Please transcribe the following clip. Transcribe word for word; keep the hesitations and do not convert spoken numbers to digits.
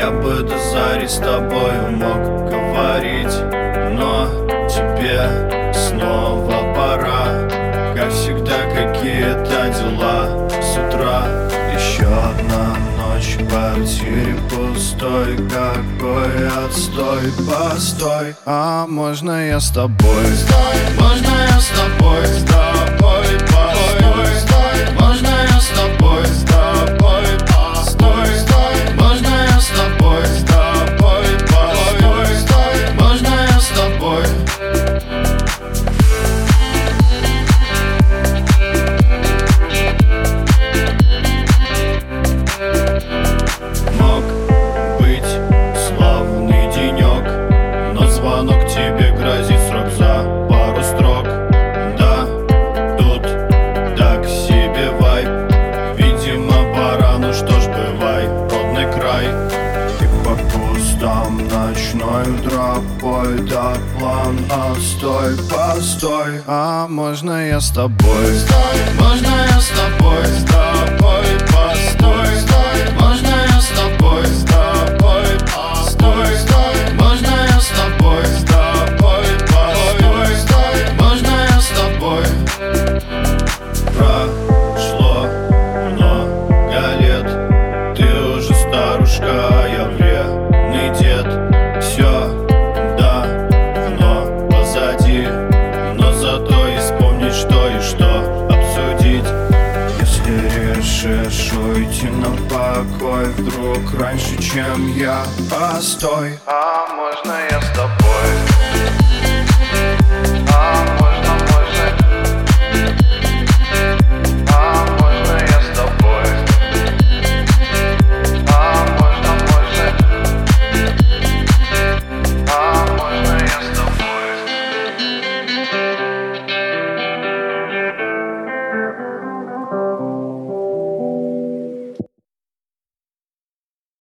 Я бы до зари с тобой мог говорить, но тебе снова пора. Как всегда, какие-то дела с утра. Еще одна ночь в квартире пустой. Какой отстой, постой. А можно я с тобой? Можно я с тобой? С тобой, постой. Можно я с тобой? С тобой, постой. Можно я с тобой? С тобой, постой. Можно я с тобой? Мог быть славный денек, но звонок тебе грозит срок за пару строк. Да, тут так себе вайб. Видимо, пора, ну что ж, бывай, родной край. И по кустам ночной тропой до план отстой, постой. А можно я с тобой? Можно я с тобой? С тобой, постой. Можно я с тобой? С тобой, постой. Можно я с тобой? С тобой, постой. Можно я с тобой? Прошло много лет, ты уже старушка, а я вредный дед. Все давно позади, но зато и вспомнить, что и что обсудить. Если решишь уйти на покой вдруг раньше, чем я, постой. А можно я с